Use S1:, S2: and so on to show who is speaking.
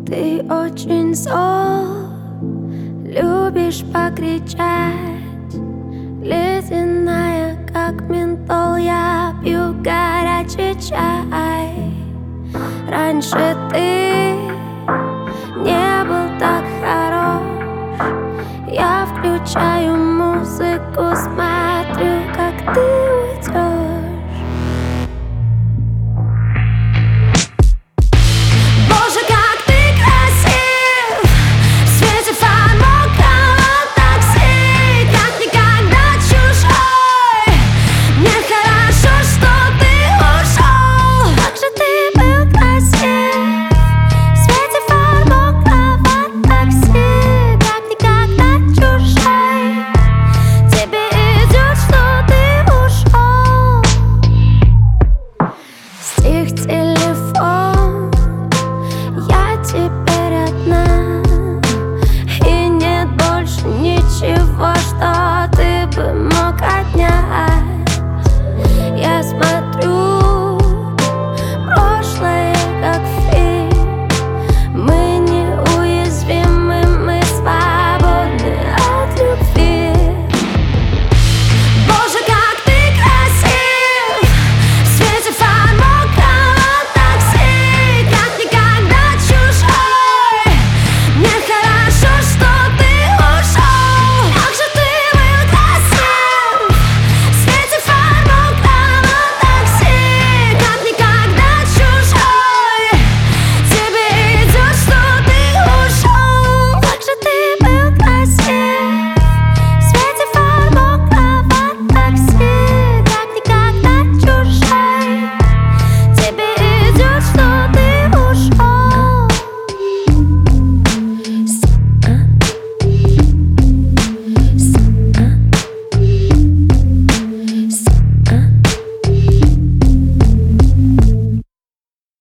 S1: Ты очень зол, любишь покричать. Ледяная, как ментол, я пью горячий чай. Раньше ты не был так хорош. Я включаю музыку, смотрю, как ты уйдешь. Боже, как ты красив в свете фар мокрого такси, как никогда чужой. Мне хорошо, что ты ушел. Как же ты был красив в свете фар мокрого такси, как никогда чужой. Тебе идет, что ты ушел. Стих